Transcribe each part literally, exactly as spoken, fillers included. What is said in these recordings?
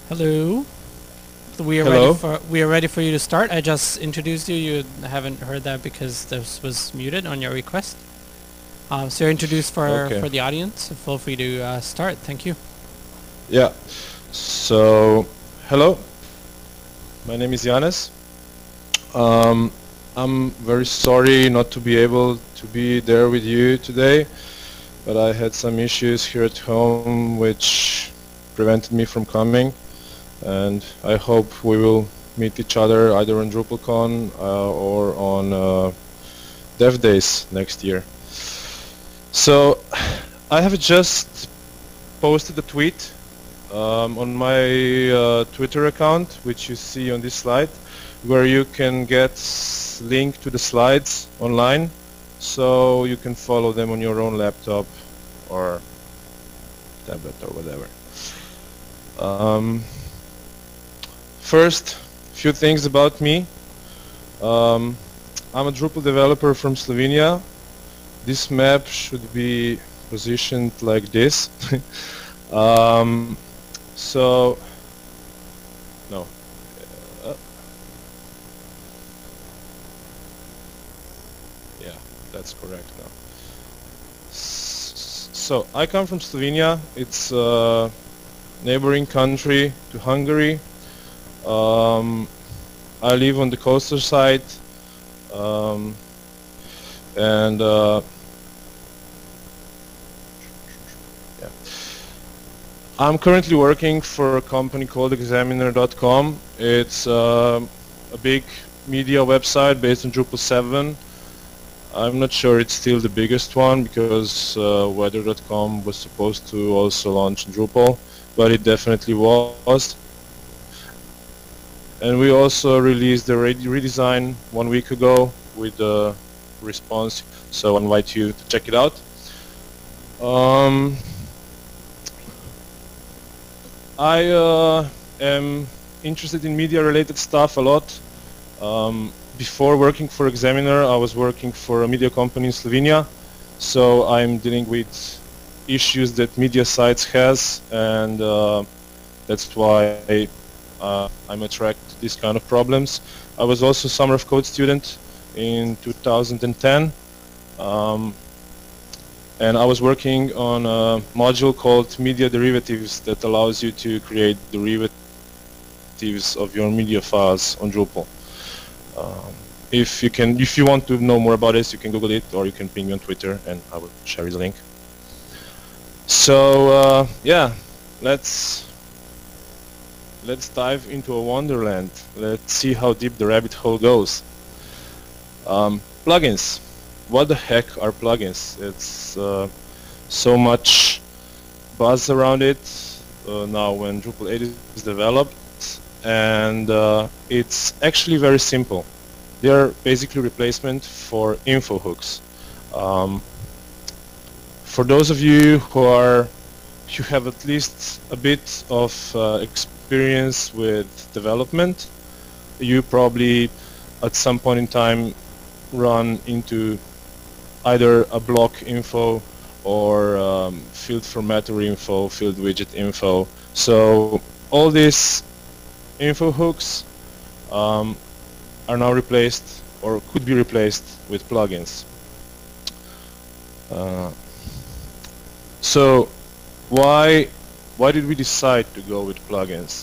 Hello. We are ready Hello. for we are ready for you to start. I just introduced you. You haven't heard that because this was muted on your request. Um, so you're introduced for Okay. for the audience. So feel free to uh, start. Thank you. Yeah. So, hello. My name is Yanis. Um, I'm very sorry not to be able to be there with you today, but I had some issues here at home which prevented me from coming, and I hope we will meet each other either on DrupalCon uh, or on uh, Dev Days next year. So, I have just posted a tweet um, on my uh, Twitter account, which you see on this slide, where you can get link to the slides online, so you can follow them on your own laptop or tablet or whatever. Um, first, few things about me. Um, I'm a Drupal developer from Slovenia. This map should be positioned like this. um, So, no. Uh, yeah, that's correct now. S so, I come from Slovenia. It's a neighboring country to Hungary. Um, I live on the coastal side. Um, and uh, yeah. I'm currently working for a company called Examiner dot com. It's uh, a big media website based on Drupal seven. I'm not sure it's still the biggest one because uh, Weather dot com was supposed to also launch Drupal, but it definitely was. And we also released the re redesign one week ago with the response, so I invite you to check it out. Um, I uh, am interested in media-related stuff a lot. Um, before working for Examiner, I was working for a media company in Slovenia, so I'm dealing with issues that media sites has, and uh, that's why I, uh, I'm attracted to these kind of problems. I was also a Summer of Code student in two thousand ten. Um, And I was working on a module called Media Derivatives that allows you to create derivatives of your media files on Drupal. Um, if you can, if you want to know more about this, you can Google it, or you can ping me on Twitter, and I will share the link. So uh, yeah, let's let's dive into a wonderland. Let's see how deep the rabbit hole goes. Um, plugins. What the heck are plugins? It's uh, so much buzz around it uh, now when Drupal eight is developed, and uh, it's actually very simple. They are basically replacement for info hooks. Um, for those of you who are who have at least a bit of uh, experience with development, you probably at some point in time run into either a block info or um, field formatter info, field widget info. So all these info hooks um, are now replaced or could be replaced with plugins. Uh, so why why did we decide to go with plugins?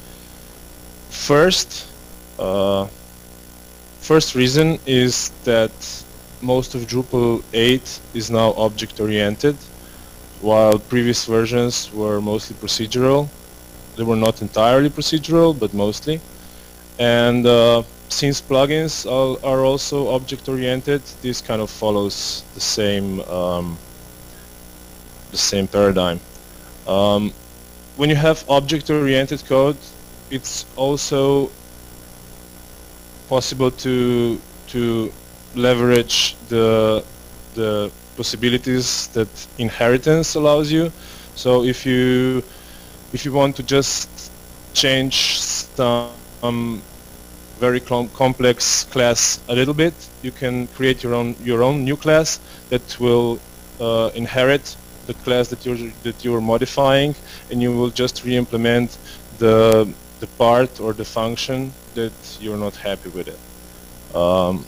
First, uh, first reason is that most of Drupal eight is now object-oriented, while previous versions were mostly procedural. They were not entirely procedural, but mostly. And uh, since plugins are, are also object-oriented, this kind of follows the same um, the same paradigm. Um, when you have object-oriented code, it's also possible to to leverage the the possibilities that inheritance allows you. So if you if you want to just change some very com complex class a little bit, you can create your own your own new class that will uh, inherit the class that you're that you're modifying, and you will just re-implement the the part or the function that you're not happy with it. Um,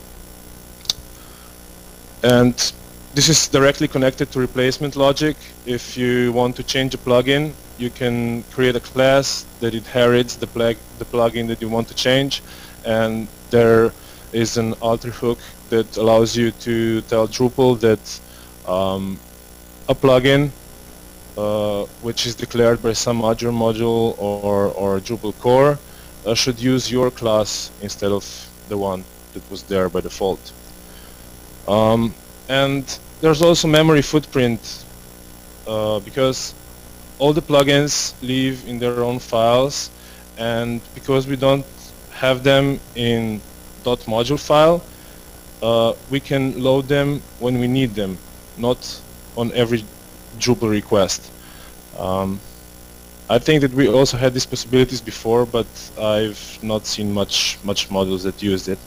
and this is directly connected to replacement logic. If you want to change a plugin, you can create a class that inherits the, plag the plugin that you want to change, and there is an alter hook that allows you to tell Drupal that um, a plugin uh, which is declared by some other module or, or Drupal core uh, should use your class instead of the one that was there by default. Um, and there's also memory footprint uh, because all the plugins live in their own files, and because we don't have them in .module file, uh, we can load them when we need them, not on every Drupal request. Um, I think that we also had these possibilities before, but I've not seen much much modules that used it.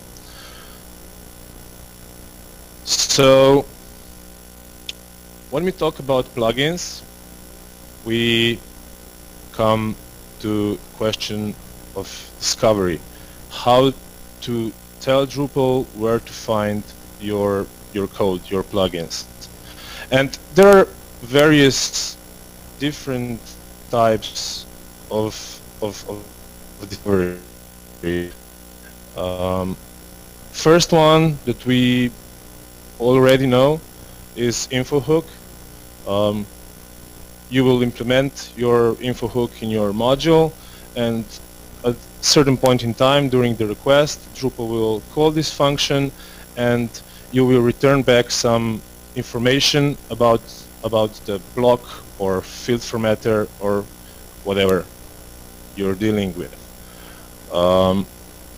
So when we talk about plugins, we come to question of discovery. How to tell Drupal where to find your your code, your plugins. And there are various different types of of, of discovery. Um, first one that we already know is info hook. Um, you will implement your info hook in your module, and at a certain point in time during the request, Drupal will call this function, and you will return back some information about about the block or field formatter or whatever you're dealing with. Um,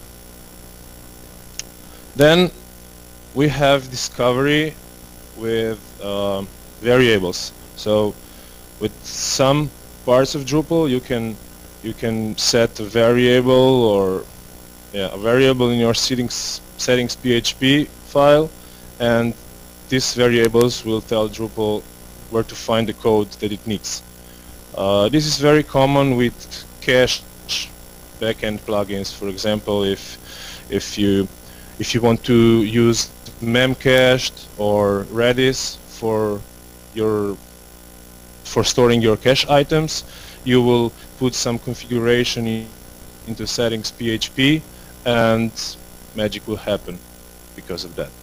then we have discovery with uh, variables. So with some parts of Drupal, you can you can set a variable or yeah, a variable in your settings settings P H P file, and these variables will tell Drupal where to find the code that it needs. Uh, this is very common with cached backend plugins. For example, if if you if you want to use Memcached or Redis for your for storing your cache items, you will put some configuration in, into settings P H P, and magic will happen because of that.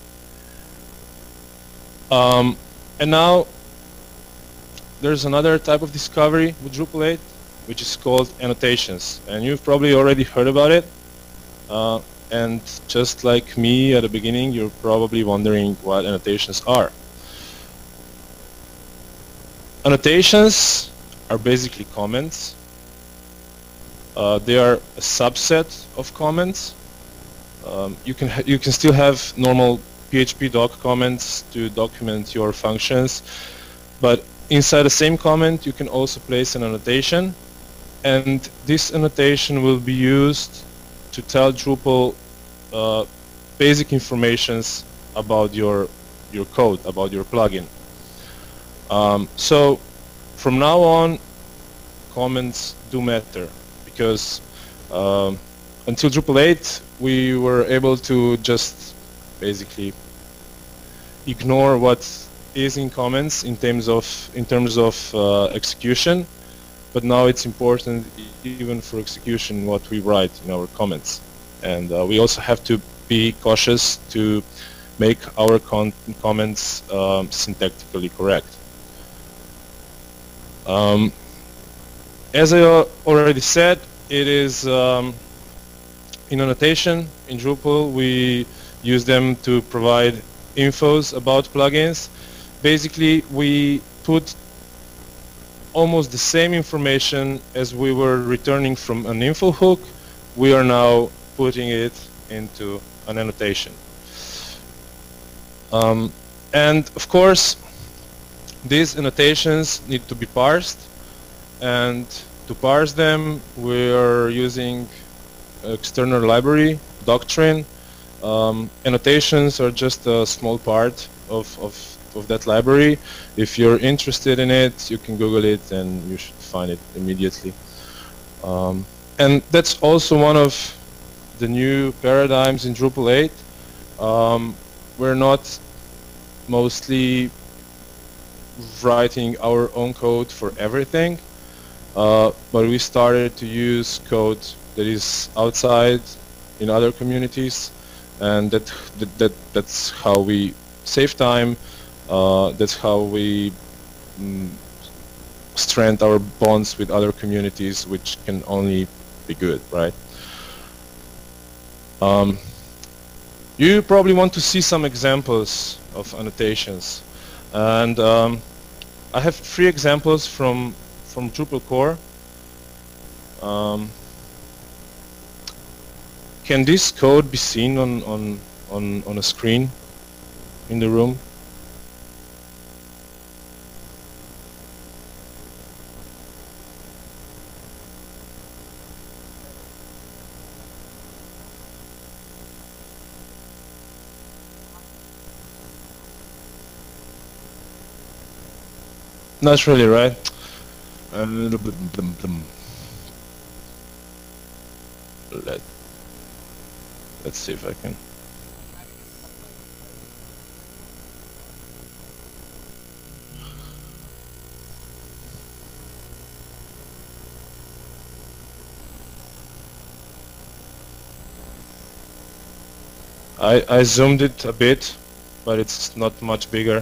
Um, and now there's another type of discovery with Drupal eight, which is called annotations, and you've probably already heard about it. Uh, and just like me at the beginning, you're probably wondering what annotations are. Annotations are basically comments. Uh, they are a subset of comments. Um, you can ha you can still have normal P H P doc comments to document your functions, but inside the same comment you can also place an annotation, and this annotation will be used to tell Drupal uh, basic informations about your your code, about your plugin. Um, so from now on, comments do matter, because um, until Drupal eight we were able to just basically ignore what is in comments in terms of in terms of uh, execution, but now it's important even for execution what we write in our comments, and uh, we also have to be cautious to make our con comments um, syntactically correct. Um, as I already said, it is um, in annotation in Drupal we use them to provide infos about plugins. Basically, we put almost the same information as we were returning from an info hook. We are now putting it into an annotation. Um, and of course, these annotations need to be parsed, and to parse them we are using external library, Doctrine. Um, annotations are just a small part of, of, of that library. If you're interested in it, you can Google it and you should find it immediately. Um, and that's also one of the new paradigms in Drupal eight. Um, we're not mostly writing our own code for everything, uh, but we started to use code that is outside in other communities, and that, that, that that's how we save time, uh, that's how we mm, strengthen our bonds with other communities, which can only be good, right? Um, you probably want to see some examples of annotations, and um, I have three examples from from Drupal core. Um, can this code be seen on on on on a screen in the room? Not really, right? Um, Let, let's see if I can. I, I zoomed it a bit, but it's not much bigger.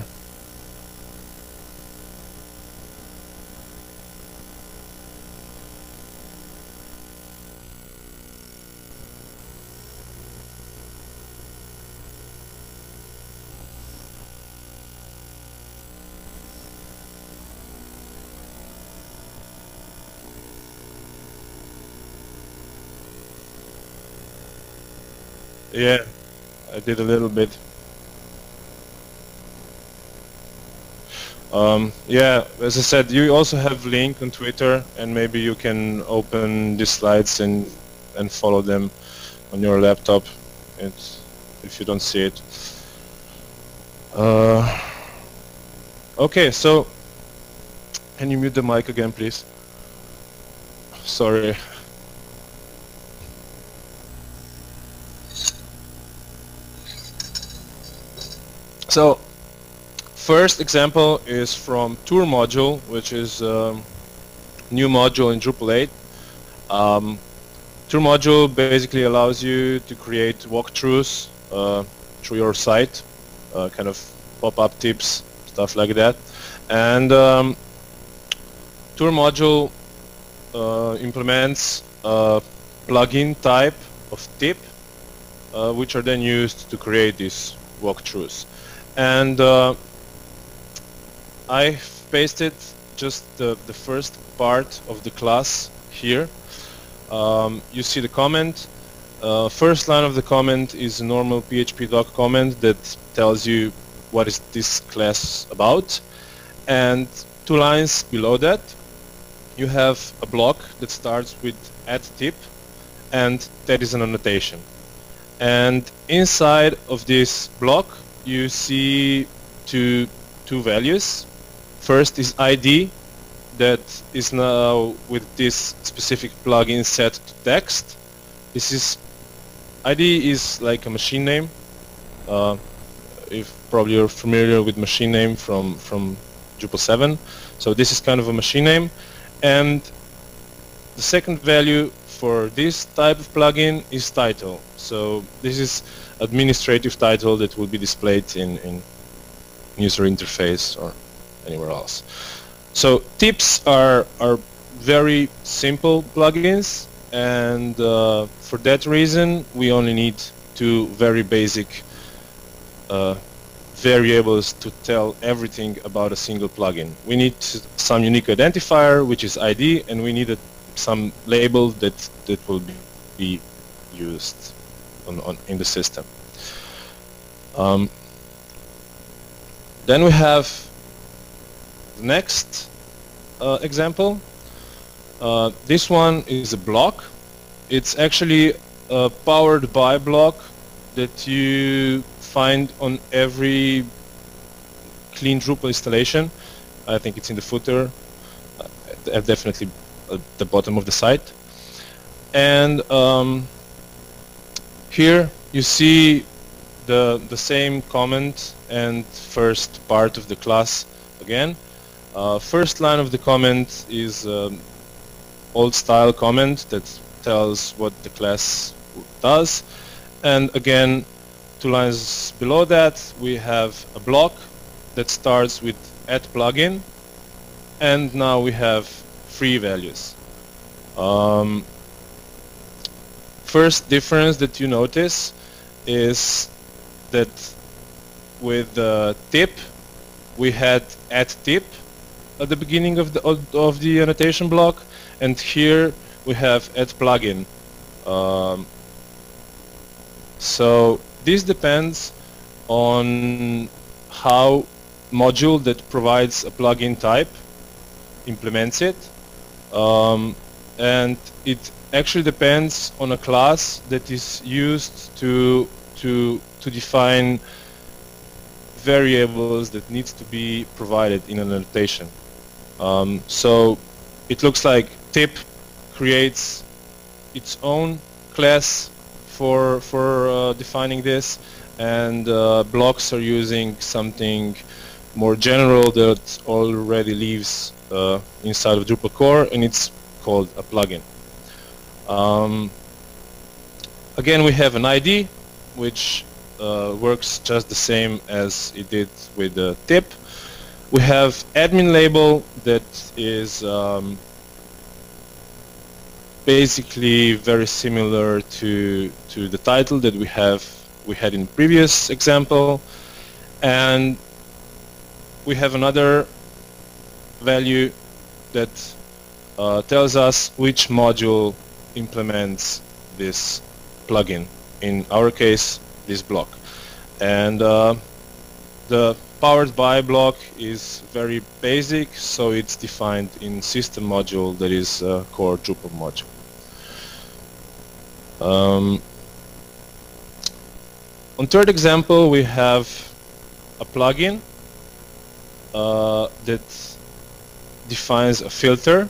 Yeah, I did a little bit. Um, yeah, as I said, you also have link on Twitter, and maybe you can open these slides and and follow them on your laptop, it's, if you don't see it. Uh, okay, so can you mute the mic again, please? Sorry. So, first example is from Tour module, which is a new module in Drupal eight. Um, Tour module basically allows you to create walkthroughs uh, through your site, uh, kind of pop-up tips, stuff like that. And um, Tour module uh, implements a plugin type of tip, uh, which are then used to create these walkthroughs. And uh, I pasted just the, the first part of the class here. Um, you see the comment. Uh, first line of the comment is a normal P H P doc comment that tells you what is this class about. And two lines below that, you have a block that starts with add tip, and that is an annotation. And inside of this block, you see two two values. First is I D, that is now with this specific plugin set to text. This is I D is like a machine name. Uh, if probably you're familiar with machine name from from Drupal seven, so this is kind of a machine name. And the second value for this type of plugin is title. So this is administrative title that will be displayed in, in user interface or anywhere else. So tips are are very simple plugins, and uh, for that reason we only need two very basic uh, variables to tell everything about a single plugin. We need some unique identifier, which is I D, and we need a, some label that that will be, be used on, on in the system. Um, then we have the next uh, example. Uh, this one is a block. It's actually a powered by block that you find on every clean Drupal installation. I think it's in the footer, uh, definitely at the bottom of the site. And um, here you see the the same comment and first part of the class again. Uh, first line of the comment is um, old style comment that tells what the class does, and again two lines below that we have a block that starts with add plugin, and now we have three values. Um, first difference that you notice is that with the tip we had add tip at the beginning of the of the annotation block, and here we have add plugin. Um, so this depends on how module that provides a plugin type implements it, um, and it actually depends on a class that is used to to to define variables that needs to be provided in an annotation. Um, so it looks like tip creates its own class for for uh, defining this, and uh, blocks are using something more general that already lives uh, inside of Drupal core, and it's called a plugin. Um, again, we have an I D which uh, works just the same as it did with the tip. We have admin label that is um, basically very similar to to the title that we have we had in the previous example, and we have another value that uh, tells us which module implements this plugin. In our case, this block, and uh, the powered by block is very basic, so it's defined in system module that is a core Drupal module. Um, on third example, we have a plugin uh, that defines a filter.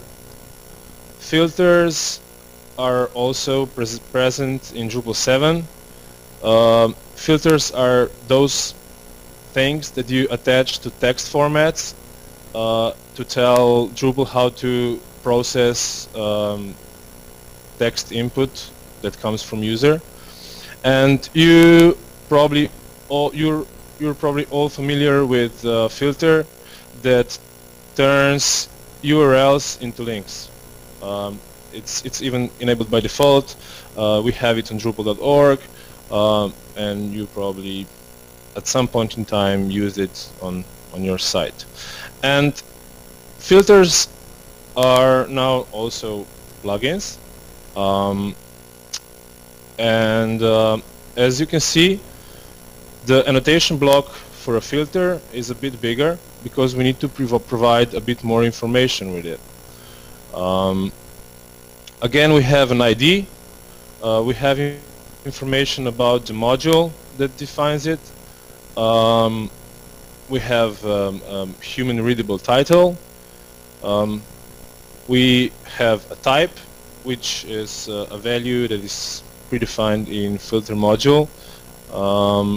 Filters are also pres present in Drupal seven. Um, filters are those things that you attach to text formats uh, to tell Drupal how to process um, text input that comes from user. And you probably all you're you're probably all familiar with a filter that turns U R Ls into links. Um, it's it's even enabled by default. Uh, we have it on Drupal dot org, um, and you probably at some point in time use it on on your site. And filters are now also plugins, um, and uh, as you can see, the annotation block for a filter is a bit bigger because we need to prov provide a bit more information with it. Um, again, we have an I D. Uh, we have information about the module that defines it. Um, we have um, um, human readable title. Um, we have a type, which is uh, a value that is predefined in filter module. Um,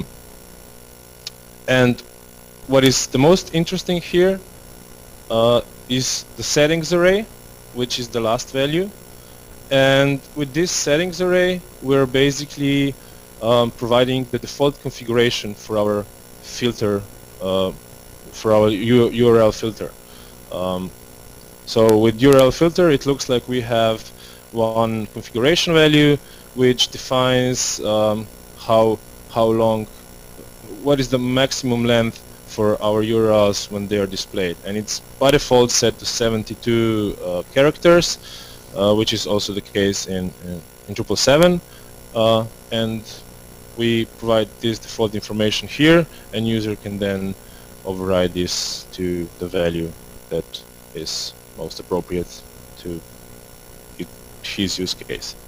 and what is the most interesting here uh, is the settings array, which is the last value. And with this settings array, we're basically um, providing the default configuration for our filter, uh, for our U URL filter. Um, so with U R L filter, it looks like we have one configuration value which defines um, how how long, what is the maximum length for our U R Ls when they are displayed, and it's by default set to seventy-two uh, characters, uh, which is also the case in, in, in Drupal seven, uh, and we provide this default information here, and user can then override this to the value that is most appropriate to it, his use case.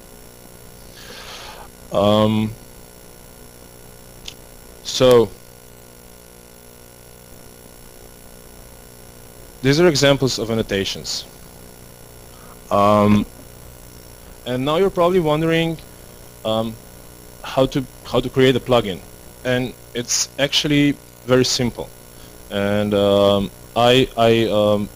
Um, so these are examples of annotations. Um, And now you're probably wondering um, how to how to create a plugin, and it's actually very simple. And um, I I um,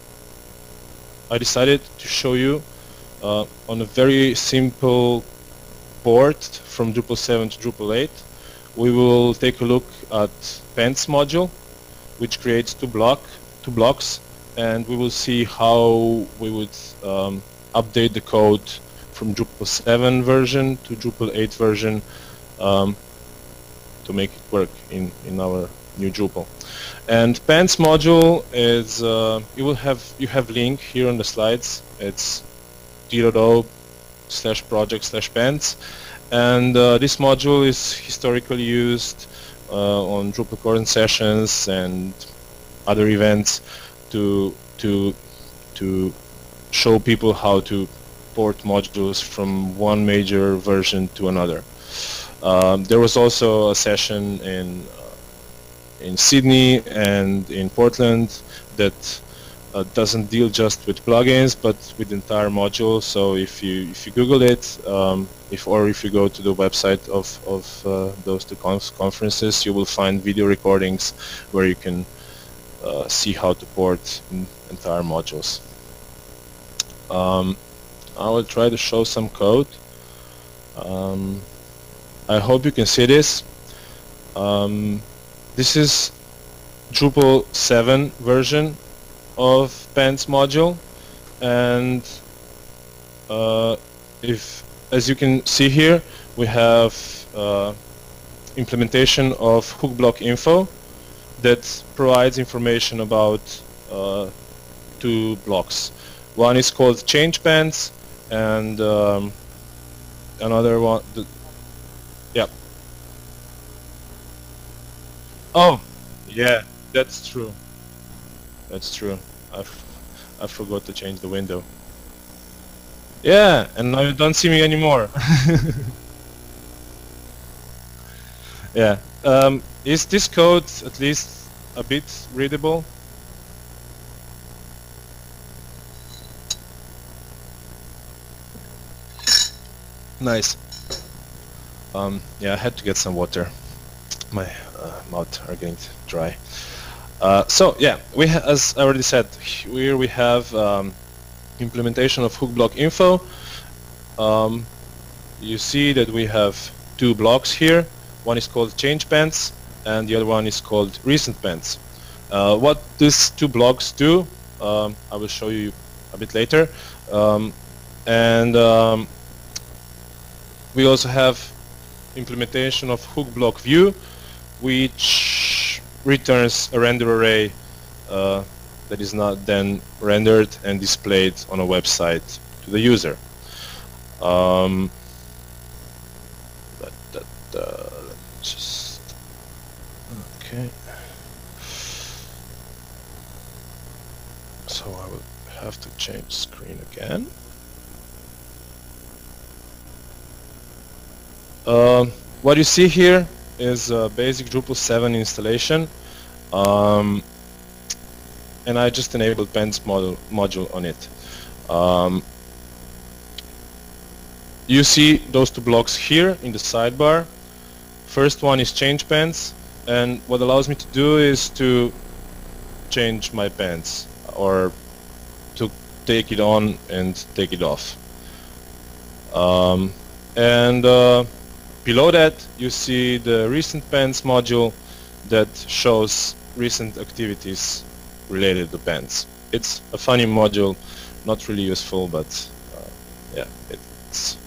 I decided to show you uh, on a very simple port from Drupal seven to Drupal eight. We will take a look at Pants module, which creates two block two blocks, and we will see how we would um, update the code from Drupal seven version to Drupal eight version um, to make it work in in our new Drupal. And Pants module is uh, you will have you have link here on the slides. It's d.o slash project slash pants, and uh, this module is historically used uh, on Drupal core sessions and other events to to to show people how to port modules from one major version to another. Um, there was also a session in uh, in Sydney and in Portland that uh, doesn't deal just with plugins but with the entire module. So if you if you Google it, um, if or if you go to the website of of uh, those two conf conferences, you will find video recordings where you can uh, see how to port entire modules. Um, I will try to show some code. Um, I hope you can see this. Um, this is Drupal seven version of Pants module, and uh, if, as you can see here, we have uh, implementation of hook block info that provides information about uh, two blocks. One is called change pants, and um, another one, the, yeah. Oh, yeah, that's true. That's true. I I forgot to change the window. Yeah, and now you don't see me anymore. Yeah. Um, is this code at least a bit readable? Nice. Um, yeah, I had to get some water. My uh, mouth are getting dry. Uh, so yeah, we ha as I already said, here we have um, implementation of hook block info. Um, you see that we have two blocks here. One is called change pants, and the other one is called recent pants. Uh, what these two blocks do, um, I will show you a bit later. Um, and um, we also have implementation of hook block view, which returns a render array uh, that is not then rendered and displayed on a website to the user. Um, but that, uh, let's just okay. So I will have to change screen again. Uh, what you see here is a basic Drupal seven installation, um, and I just enabled Pants module, module on it. Um, you see those two blocks here in the sidebar. First one is change pants, and what allows me to do is to change my pants, or to take it on and take it off. Um, and uh, below that you see the recent pants module that shows recent activities related to pants. It's a funny module, not really useful, but uh, yeah, it's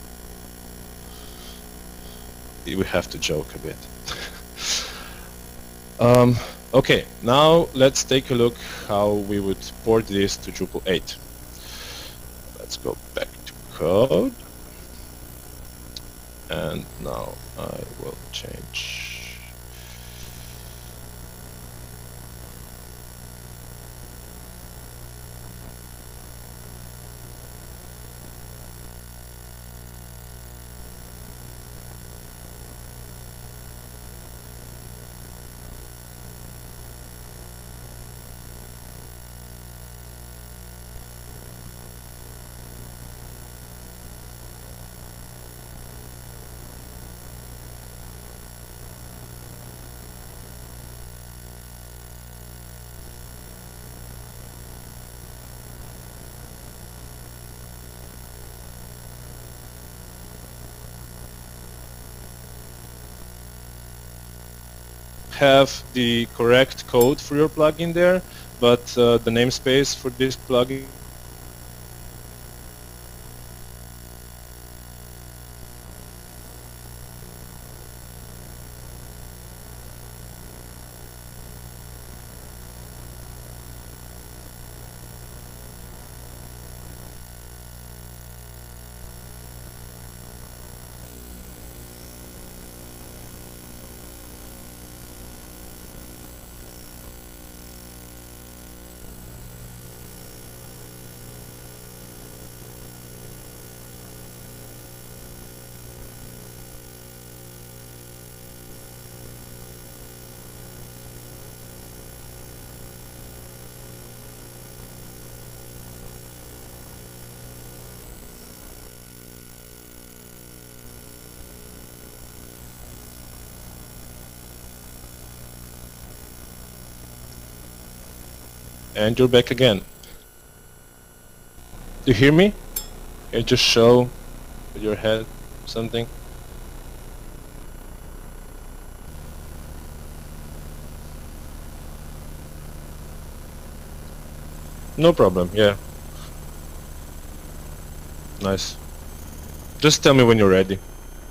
we have to joke a bit. um, okay, now let's take a look how we would port this to Drupal eight. Let's go back to code. And now I will change. have the correct code for your plugin there, but uh, the namespace for this plugin and you're back again. Do you hear me? Can you just show with your head something? No problem, yeah. Nice. Just tell me when you're ready.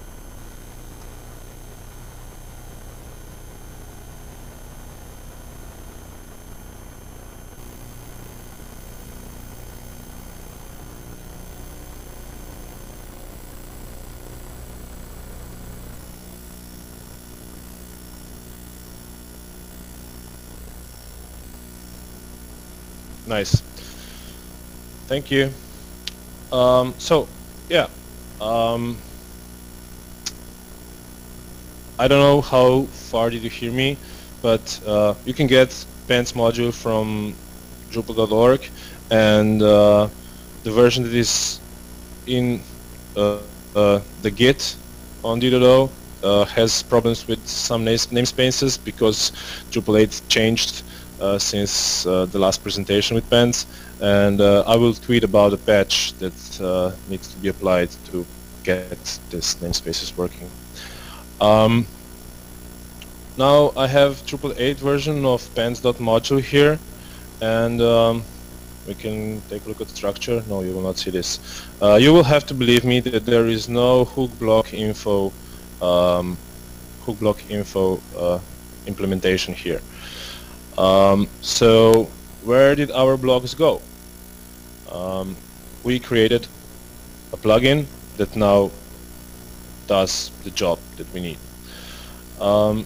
Nice. Thank you. Um, so, yeah. Um, I don't know how far did you hear me, but uh, you can get Pants module from Drupal dot org, and uh, the version that is in uh, uh, the Git on D dot O uh, has problems with some namespaces because Drupal eight changed Uh, since uh, the last presentation with Pants, and uh, I will tweet about a patch that uh, needs to be applied to get this namespaces working. Um, now I have Drupal eight version of Pants.module here, and um, we can take a look at the structure. No, you will not see this. Uh, you will have to believe me that there is no hook block info um, hook block info uh, implementation here. Um, so where did our blocks go? Um, we created a plugin that now does the job that we need. Um,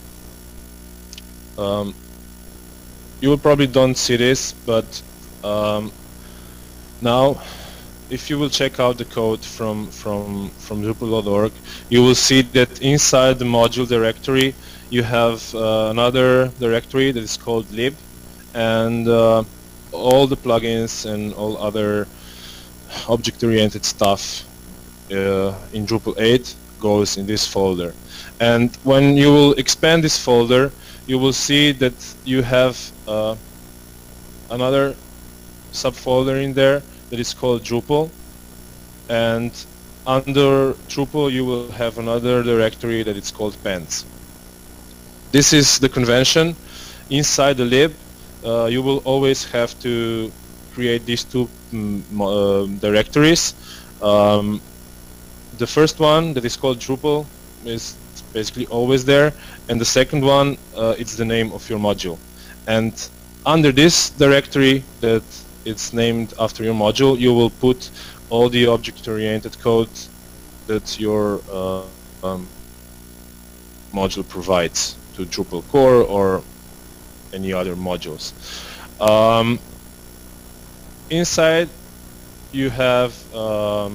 um, you will probably don't see this, but um, now if you will check out the code from from from Drupal dot org, you will see that inside the module directory you have uh, another directory that is called lib, and uh, all the plugins and all other object-oriented stuff uh, in Drupal eight goes in this folder. And when you will expand this folder, you will see that you have uh, another subfolder in there that is called Drupal, and under Drupal you will have another directory that is called Pants. This is the convention. Inside the lib, uh, you will always have to create these two mm, uh, directories. Um, the first one, that is called Drupal, is basically always there, and the second one, uh, it's the name of your module. And under this directory that it's named after your module, you will put all the object-oriented code that your uh, um, module provides to Drupal core or any other modules. Um, inside you have um,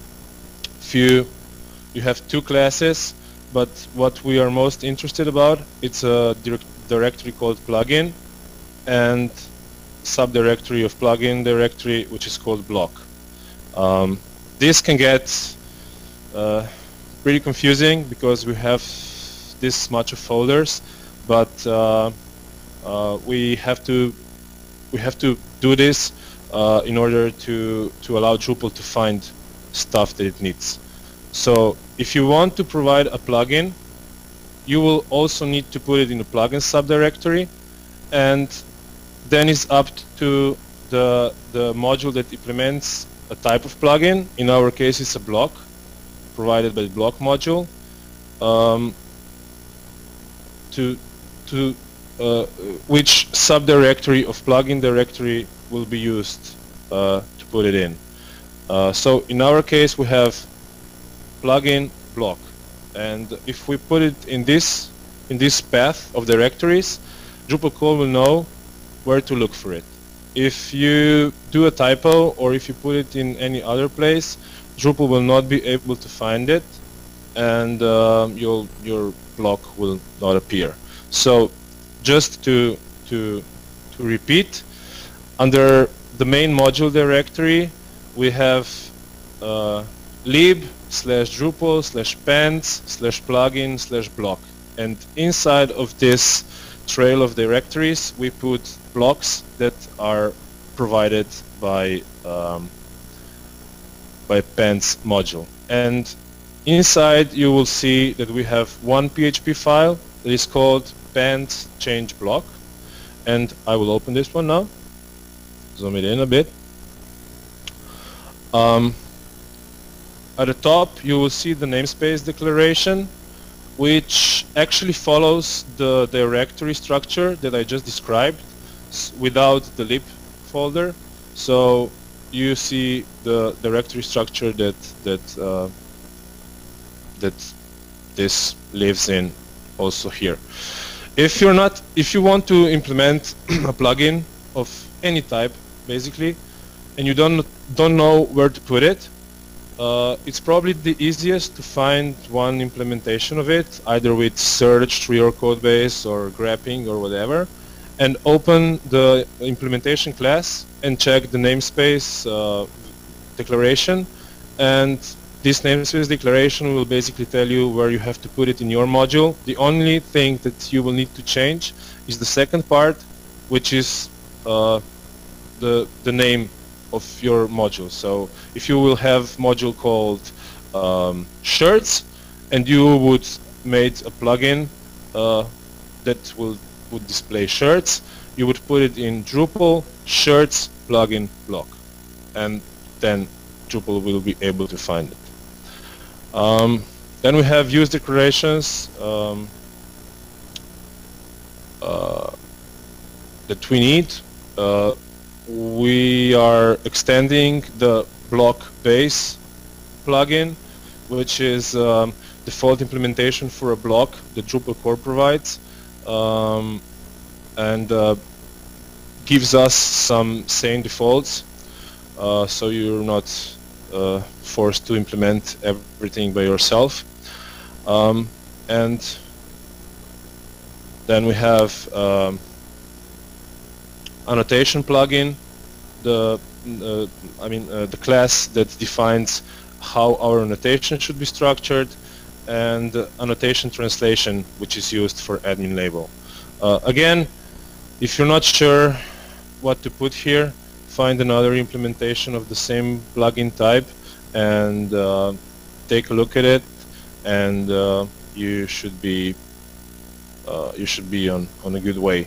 few you have two classes, but what we are most interested about, it's a direct directory called plugin and subdirectory of plugin directory which is called block. Um, this can get uh, pretty confusing because we have this much of folders, but uh, uh, we have to we have to do this uh, in order to to allow Drupal to find stuff that it needs. So if you want to provide a plugin, you will also need to put it in a plugin subdirectory, and then it's up to the, the module that implements a type of plugin. In our case, it's a block provided by the block module, um, to, to uh, which subdirectory of plugin directory will be used uh, to put it in. Uh, so in our case, we have plugin block, and if we put it in this in this path of directories, Drupal core will know where to look for it. If you do a typo or if you put it in any other place, Drupal will not be able to find it, and uh, your your block will not appear. So just to to to repeat, under the main module directory, we have uh, lib slash Drupal slash pants slash plugin slash block, and inside of this trail of directories we put blocks that are provided by um, by pants module. And inside you will see that we have one P H P file that is called pants change block, and I will open this one now, zoom it in a bit. Um, at the top you will see the namespace declaration, which actually follows the directory structure that I just described without the lib folder. So you see the directory structure that that uh, that this lives in also here. If you're not, if you want to implement a plugin of any type, basically, and you don't don't know where to put it, uh, it's probably the easiest to find one implementation of it, either with search through your code base or graphing or whatever, and open the implementation class and check the namespace uh, declaration, and this namespace declaration will basically tell you where you have to put it in your module. The only thing that you will need to change is the second part, which is uh, the the name of your module. So if you will have module called um, shirts, and you would made a plugin uh, that will would display shirts, you would put it in Drupal shirts plugin block, and then Drupal will be able to find it. Um, then we have use declarations um, uh, that we need. Uh, we are extending the block base plugin, which is um, default implementation for a block that Drupal core provides, um, and uh, gives us some sane defaults, uh, so you're not uh, forced to implement everything by yourself. Um, and then we have um, annotation plugin, the uh, I mean uh, the class that defines how our annotation should be structured, and uh, annotation translation, which is used for admin label. Uh, again, if you're not sure what to put here, find another implementation of the same plugin type and uh, take a look at it, and uh, you should be uh, you should be on on a good way.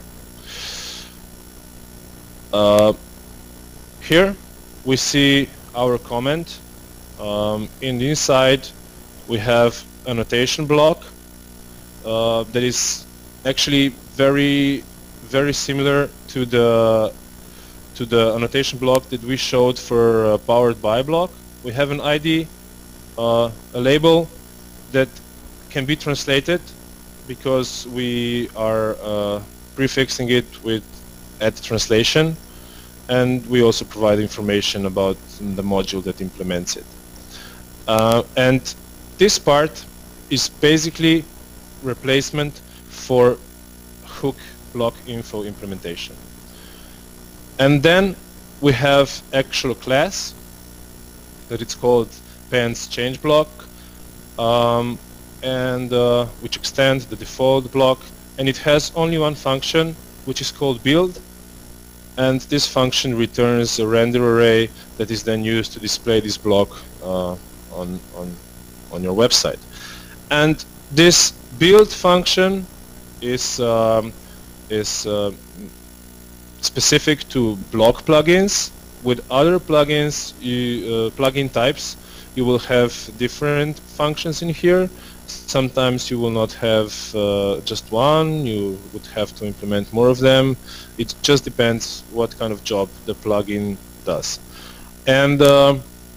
Uh, here we see our comment. Um, in the inside we have annotation block uh, that is actually very very similar to the to the annotation block that we showed for uh, powered by block. We have an I D, uh, a label that can be translated because we are uh, prefixing it with add translation, and we also provide information about the module that implements it. Uh, and this part is basically replacement for hook block info implementation. And then we have actual class that it's called pants change block, um, and uh, which extends the default block, and it has only one function, which is called build, and this function returns a render array that is then used to display this block uh, on on on your website. And this build function is um, is uh, specific to block plugins. With other plugins, you, uh, plugin types, you will have different functions in here. Sometimes you will not have uh, just one, you would have to implement more of them. It just depends what kind of job the plugin does. And uh,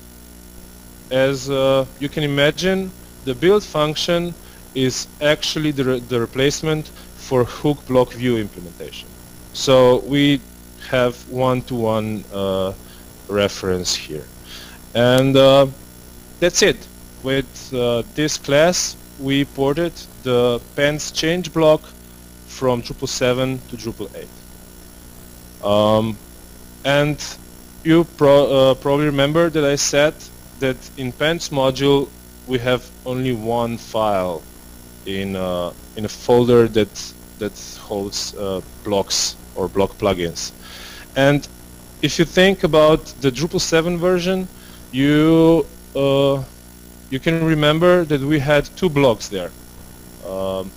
as uh, you can imagine, the build function is actually the, re the replacement for hook block view implementation. So we have one-to-one uh, reference here. And uh, that's it. With uh, this class, we ported the pants change block from Drupal seven to Drupal eight. Um, and you pro uh, probably remember that I said that in pants module we have only one file in uh, in a folder that that holds uh, blocks or block plugins. And if you think about the Drupal seven version, you uh, you can remember that we had two blocks there. Um,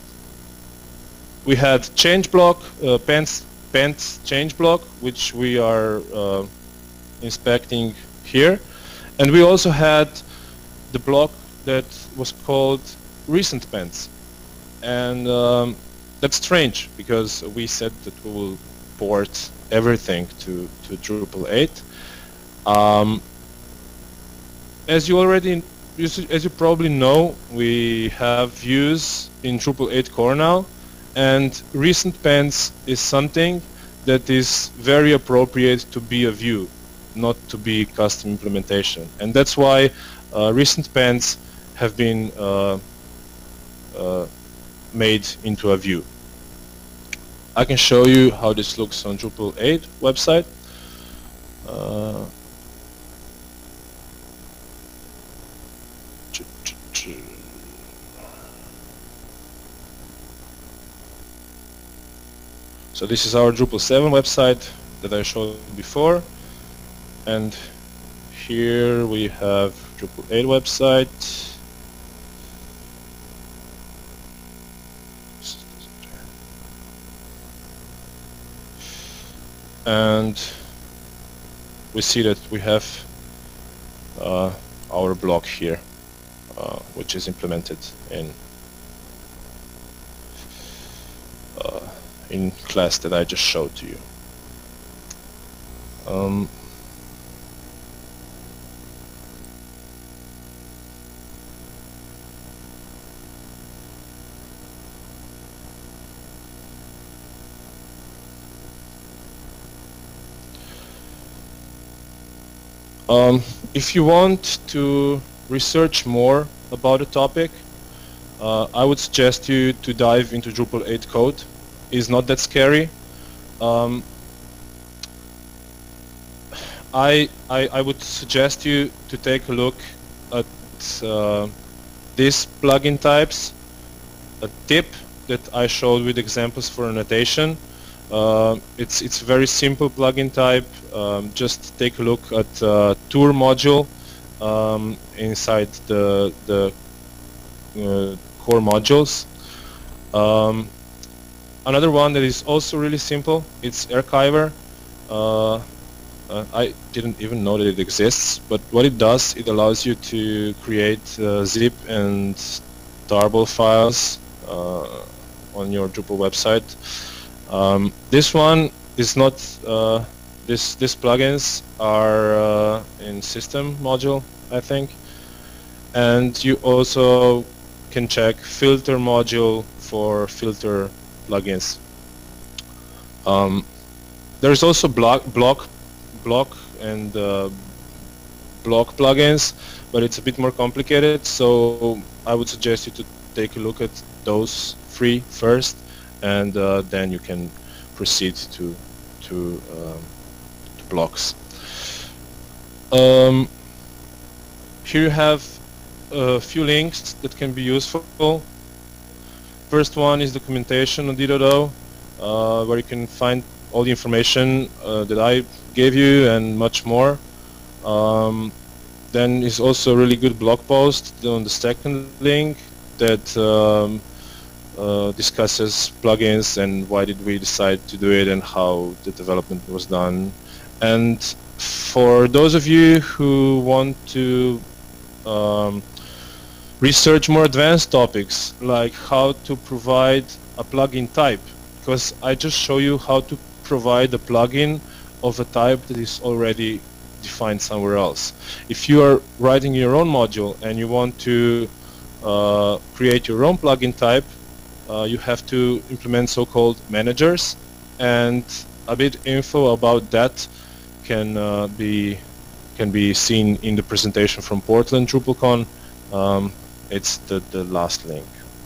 we had change block, uh, pants pants change block, which we are uh, inspecting here, and we also had the block that was called recent pants. And um, that's strange because we said that we will port everything to, to Drupal eight. Um, as you already, as you probably know, we have views in Drupal eight core now, and recent pants is something that is very appropriate to be a view, not to be custom implementation. And that's why uh, recent pants have been uh, uh, made into a view. I can show you how this looks on Drupal eight website. Uh, so this is our Drupal seven website that I showed before, and here we have Drupal eight website. And we see that we have uh, our block here, uh, which is implemented in uh, in class that I just showed to you. Um, Um, if you want to research more about a topic, uh, I would suggest you to dive into Drupal eight code. It's not that scary. Um, I, I, I would suggest you to take a look at uh, these plugin types, a tip that I showed with examples for annotation. Uh, it's it's very simple plugin type. Um, just take a look at uh, tour module um, inside the the uh, core modules. Um, another one that is also really simple. It's Archiver. Uh, uh, I didn't even know that it exists, but what it does, it allows you to create uh, zip and tarball files uh, on your Drupal website. Um, this one is not, uh, this, these plugins are uh, in system module, I think, and you also can check filter module for filter plugins. Um, there's also block, block, block and uh, block plugins, but it's a bit more complicated, so I would suggest you to take a look at those three first, and uh, then you can proceed to to, um, to blocks. Um, here you have a few links that can be useful. First one is documentation on D dot O, uh, where you can find all the information uh, that I gave you and much more. Um, then is also a really good blog post on the second link that um, uh, discusses plugins and why did we decide to do it and how the development was done. And for those of you who want to um, research more advanced topics, like how to provide a plugin type, because I just show you how to provide a plugin of a type that is already defined somewhere else. If you are writing your own module and you want to uh, create your own plugin type, uh, you have to implement so-called managers, and a bit info about that can uh, be can be seen in the presentation from Portland DrupalCon. Um, it's the, the last link.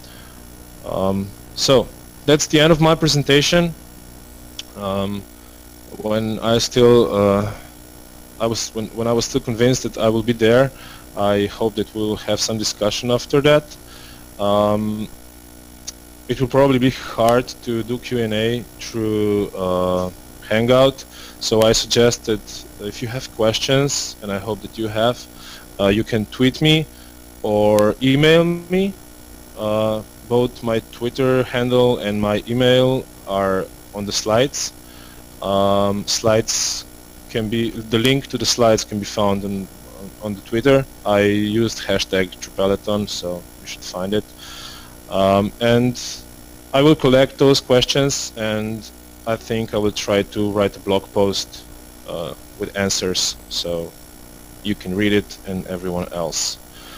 Um, so that's the end of my presentation. Um, when I still uh, I was when, when I was still convinced that I will be there, I hope that we'll have some discussion after that. Um, it will probably be hard to do Q and A through uh, Hangout, so I suggest that if you have questions, and I hope that you have, uh, you can tweet me or email me. Uh, both my Twitter handle and my email are on the slides. Um, slides can be, the link to the slides can be found on, on the Twitter. I used hashtag Drupalathon, so you should find it. Um, and I will collect those questions, and I think I will try to write a blog post uh, with answers so you can read it and everyone else.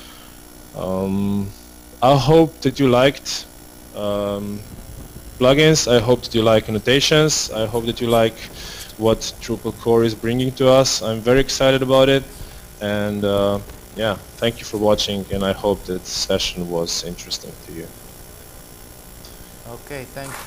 Um, I hope that you liked um, plugins. I hope that you like annotations. I hope that you like what Drupal core is bringing to us. I'm very excited about it, and uh, yeah, thank you for watching, and I hope that the session was interesting to you. Okay, thank you.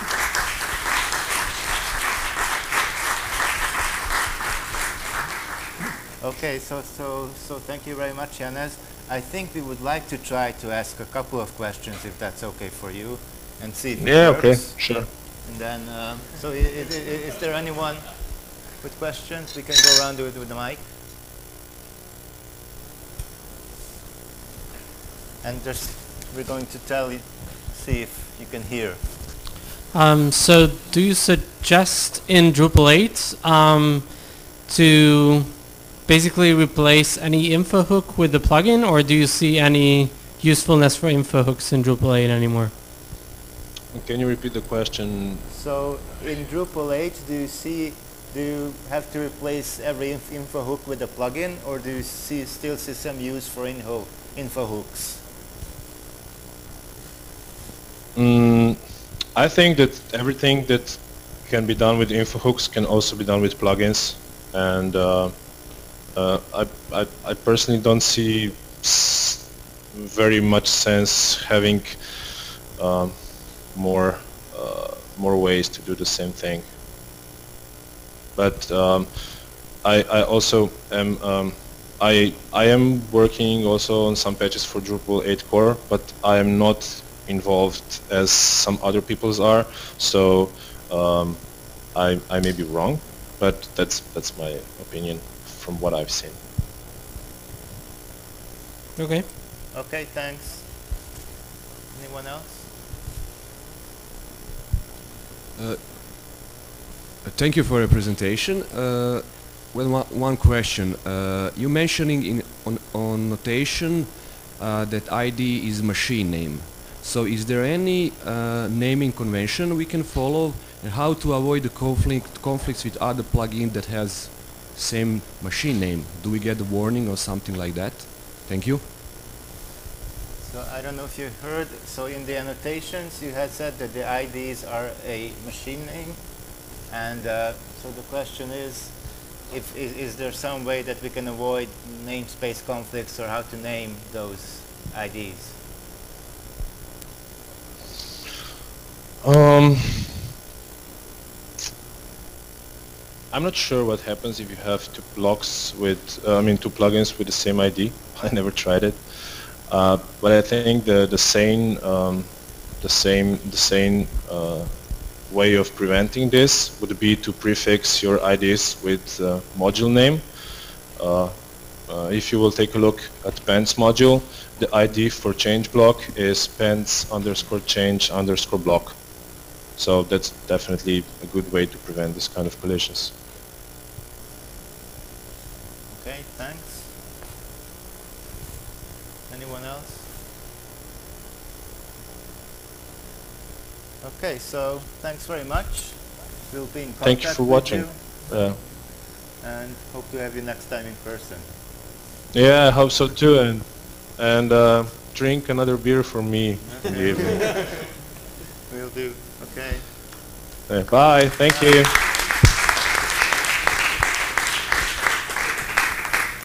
Okay, so so so thank you very much, Janez. I think we would like to try to ask a couple of questions, if that's okay for you, and see if it Yeah, works. okay, sure. And then, uh, so i i i is there anyone with questions? We can go around with, with the mic. And just, we're going to tell you, see if you can hear. Um, so do you suggest in Drupal eight um, to basically replace any info hook with the plugin, or do you see any usefulness for info hooks in Drupal eight anymore? Can you repeat the question? So in Drupal eight, do you see, do you have to replace every inf info hook with a plugin, or do you see still see some use for info info hooks? Mm, I think that everything that can be done with info hooks can also be done with plugins, and uh, uh, I, I, I personally don't see s very much sense having um, more uh, more ways to do the same thing. But um, I, I also am um, I I am working also on some patches for Drupal eight core, but I am not involved as some other people's are. So um, I I may be wrong, but that's that's my opinion from what I've seen. Okay. Okay, thanks. Anyone else? Uh, thank you for your presentation. Uh, well, one, one question. Uh, you mentioning in on, on notation uh, that I D is machine name. So is there any uh, naming convention we can follow, and how to avoid the conflict conflicts with other plugin that has same machine name? Do we get a warning or something like that? Thank you. So I don't know if you heard, so in the annotations you had said that the I Ds are a machine name, and uh, so the question is, if is, is there some way that we can avoid namespace conflicts, or how to name those I Ds? Um, I'm not sure what happens if you have two blocks with, uh, I mean, two plugins with the same I D. I never tried it. Uh, but I think the the same um, the same the same uh, way of preventing this would be to prefix your I Ds with uh, module name. Uh, uh, if you will take a look at pants module, the I D for change block is pants underscore change underscore block. So that's definitely a good way to prevent this kind of collisions. Okay, thanks. Anyone else? Okay, so thanks very much. We'll be in contact Thank you for with watching. you Uh, and hope to have you next time in person. yeah, I hope so too. And and uh, drink another beer for me in the evening. Will do. Okay. Uh, bye. Thank you.